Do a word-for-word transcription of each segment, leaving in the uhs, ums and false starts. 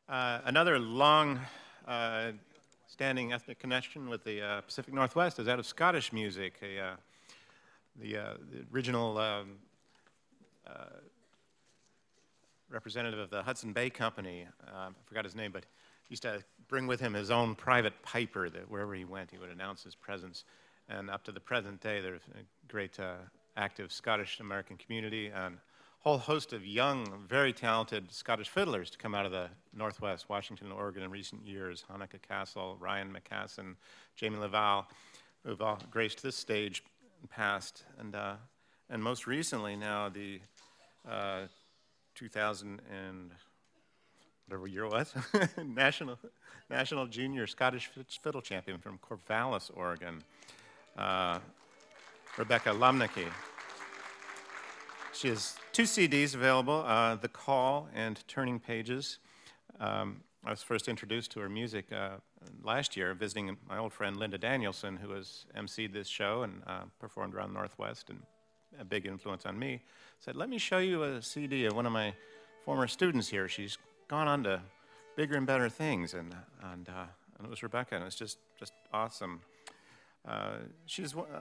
Uh, another long uh, standing ethnic connection with the uh, Pacific Northwest is that of Scottish music. A, uh, the, uh, the original um, uh, representative of the Hudson Bay Company, uh, I forgot his name, but he used to bring with him his own private piper that wherever he went, he would announce his presence. And up to the present day, there's a great uh, active Scottish-American community and a whole host of young, very talented Scottish fiddlers to come out of the Northwest, Washington and Oregon in recent years. Hanukkah Castle, Ryan McCassin, Jamie Laval, who've all graced this stage in the past. And, uh, and most recently now, the uh, two thousand and whatever year it was, national, national junior Scottish fiddle champion from Corvallis, Oregon, uh, Rebecca Lomnicki. She has two C Ds available, uh, The Call and Turning Pages. Um, I was first introduced to her music uh, last year, visiting my old friend Linda Danielson, who has emceed this show and uh, performed around Northwest, and a big influence on me. Said, let me show you a C D of one of my former students here. She's gone on to bigger and better things, and and, uh, and it was Rebecca, and it's just just awesome. Uh, she's uh,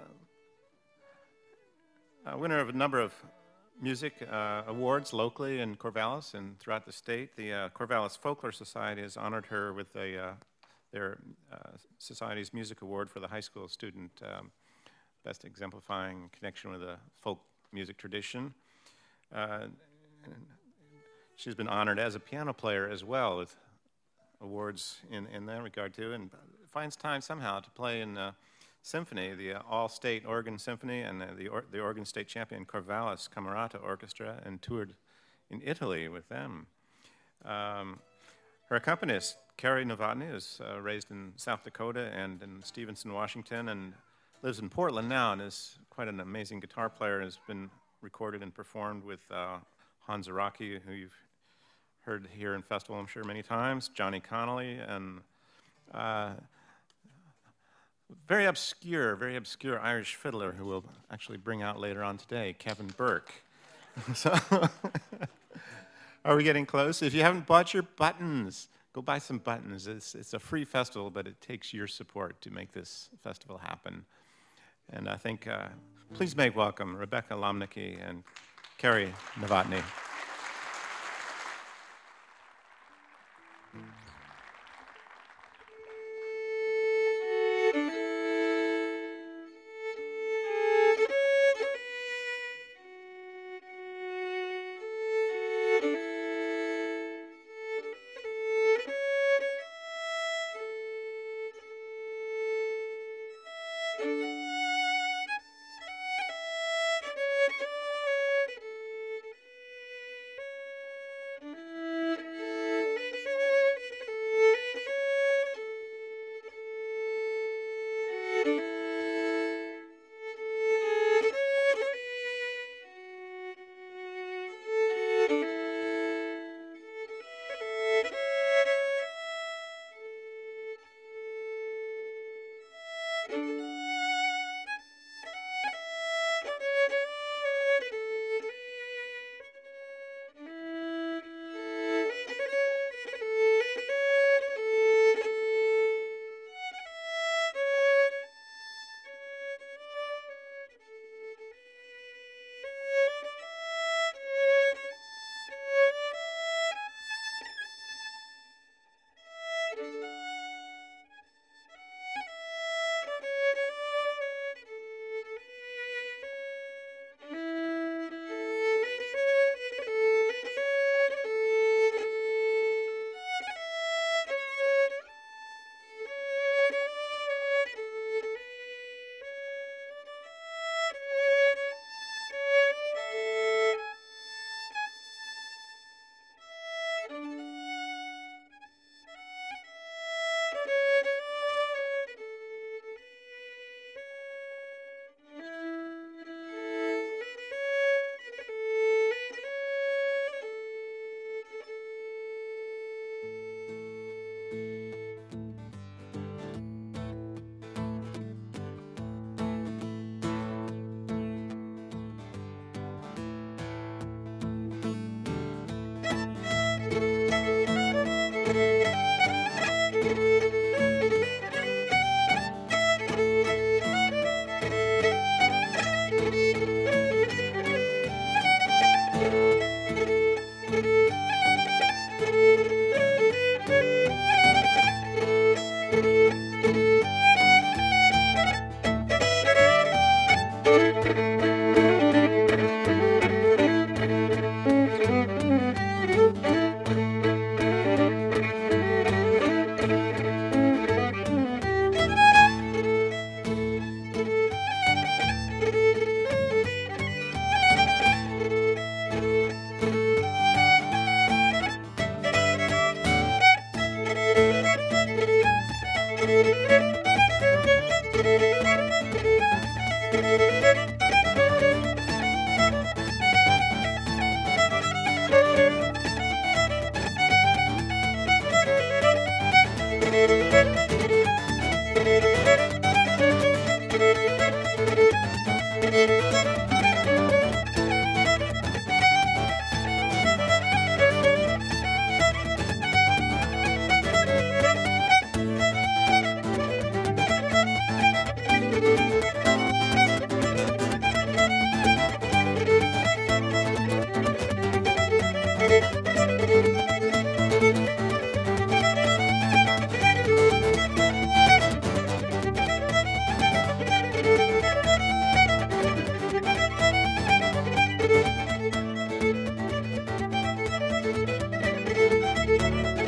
a winner of a number of music uh, awards locally in Corvallis and throughout the state. The uh, Corvallis Folklore Society has honored her with a, uh, their uh, society's music award for the high school student, um, best exemplifying connection with the folk music tradition. Uh, she's been honored as a piano player as well with awards in, in that regard too, and finds time somehow to play in uh, symphony, the uh, all-state Oregon Symphony, and uh, the, or, the Oregon State champion Corvallis Camerata Orchestra, and toured in Italy with them. Um, her accompanist, Carrie Novotny, is uh, raised in South Dakota and in Stevenson, Washington, and lives in Portland now, and is quite an amazing guitar player, and has been recorded and performed with uh, Hans Araki, who you've heard here in festival, I'm sure, many times, Johnny Connolly, and uh, very obscure, very obscure Irish fiddler who we'll actually bring out later on today, Kevin Burke. So, are we getting close? If you haven't bought your buttons, go buy some buttons. It's, it's a free festival, but it takes your support to make this festival happen. And I think, uh, please make welcome Rebecca Lomnicki and Carrie Novotny.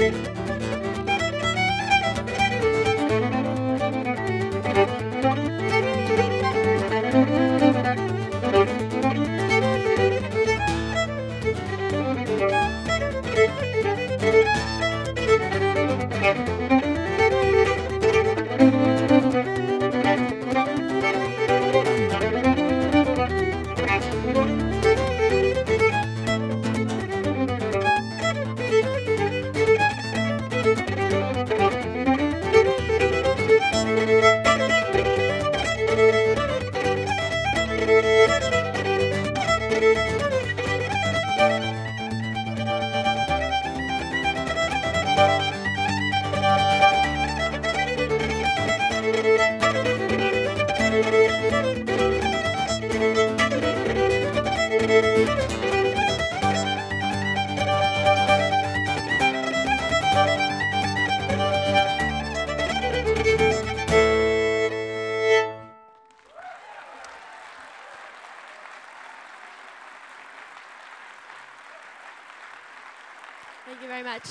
Thank you very much.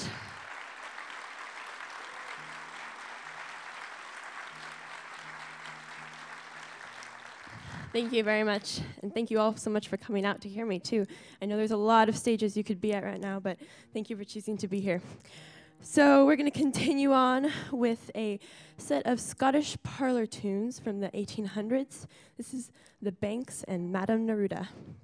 Thank you very much. And thank you all so much for coming out to hear me, too. I know there's a lot of stages you could be at right now, but thank you for choosing to be here. So we're going to continue on with a set of Scottish parlor tunes from the eighteen hundreds. This is The Banks and Madame Neruda.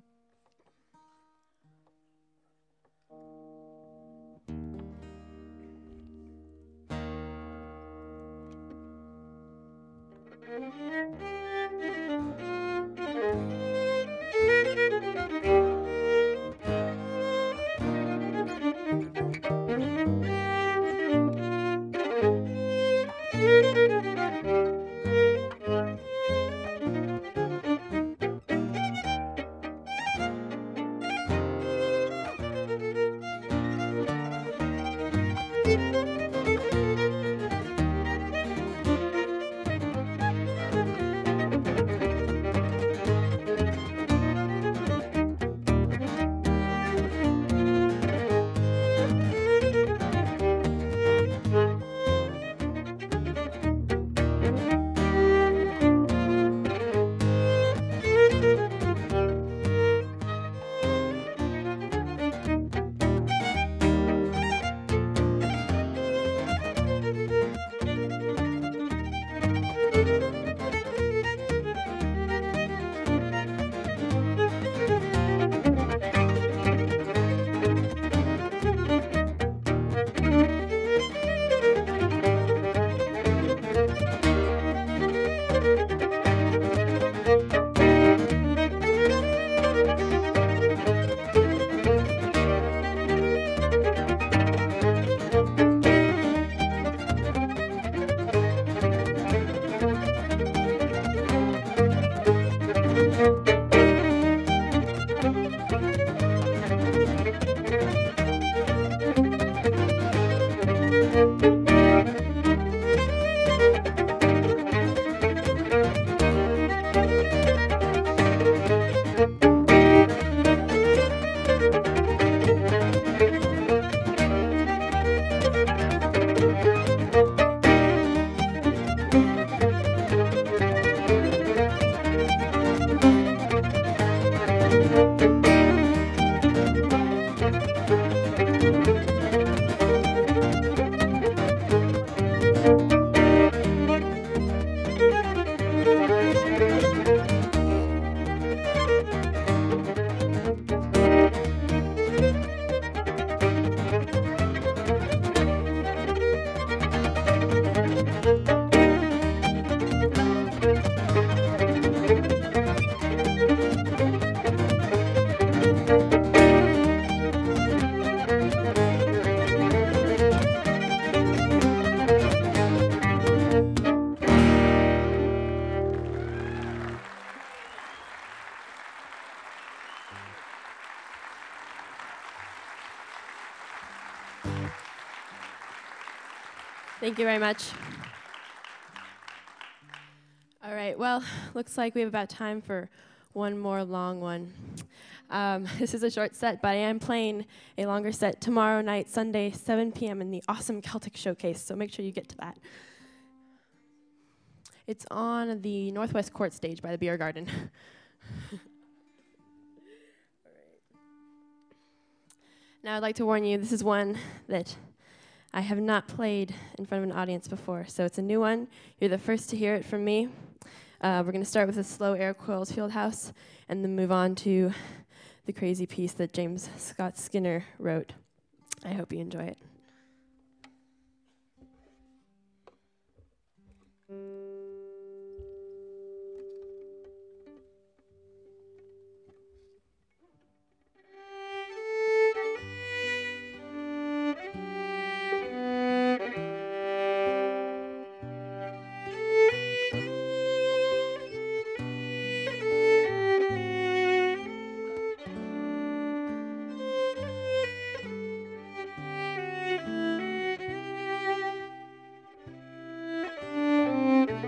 Thank you very much. All right, well, looks like we have about time for one more long one. Um, this is a short set, but I am playing a longer set tomorrow night, Sunday, seven p.m. in the awesome Celtic Showcase, so make sure you get to that. It's on the Northwest Court stage by the Beer Garden. Now I'd like to warn you, this is one that I have not played in front of an audience before, so it's a new one. You're the first to hear it from me. Uh, we're going to start with a slow Air Coils Fieldhouse and then move on to the crazy piece that James Scott Skinner wrote. I hope you enjoy it. Thank you.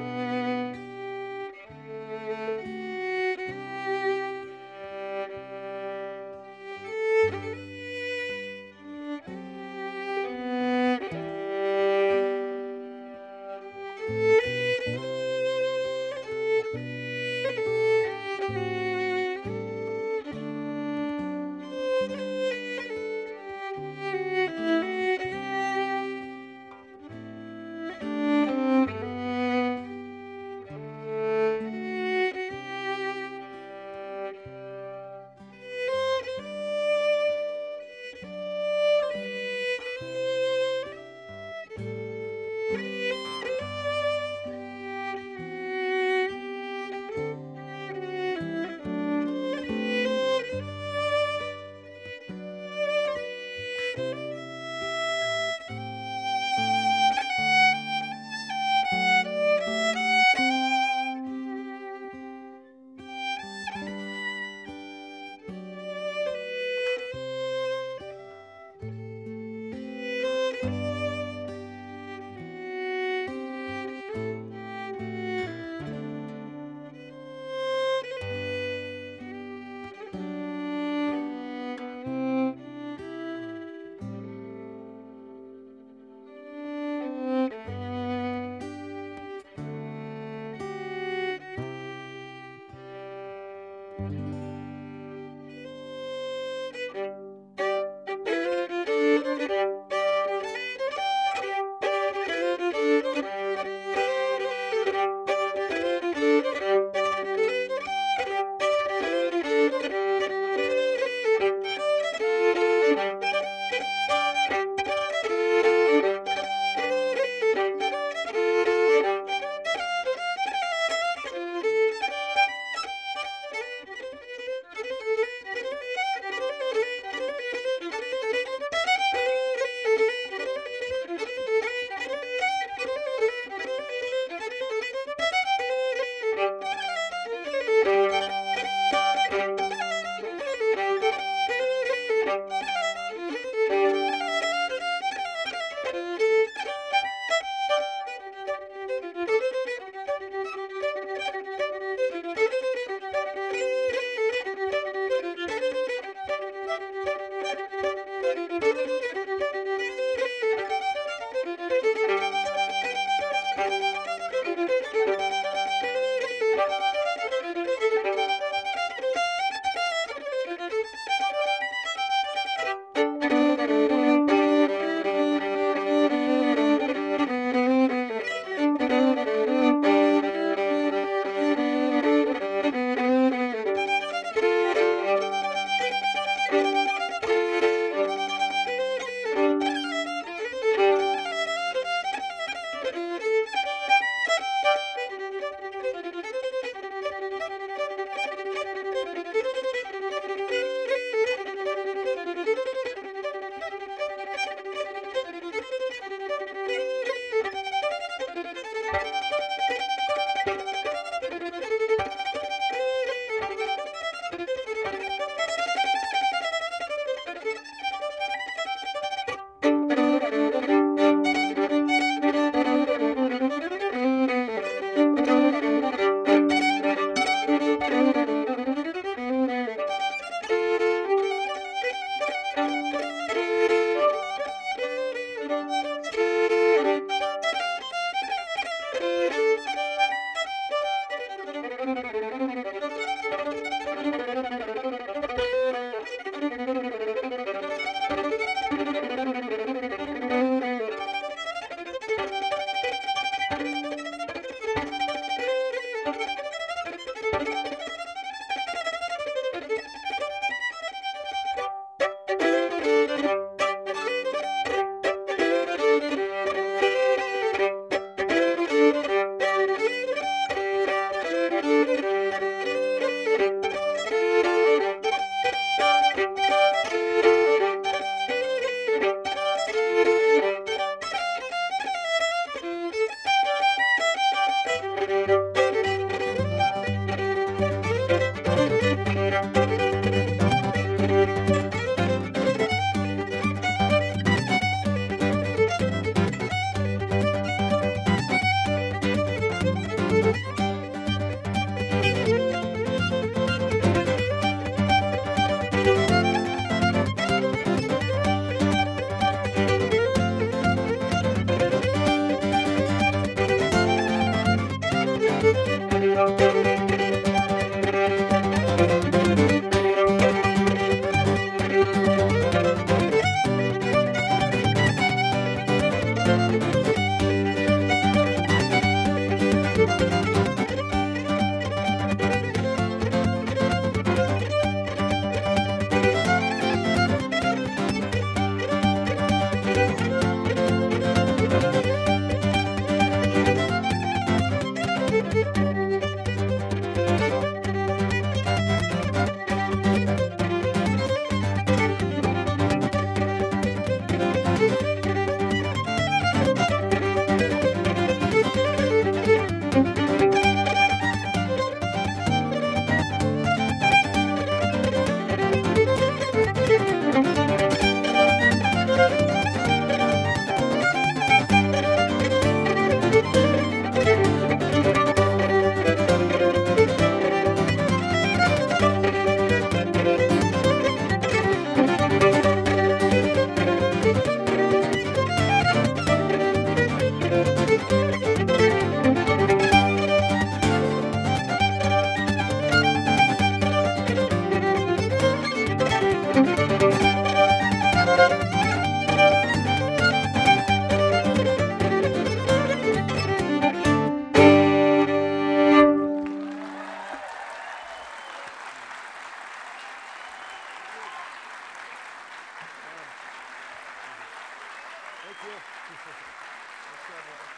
Thank you.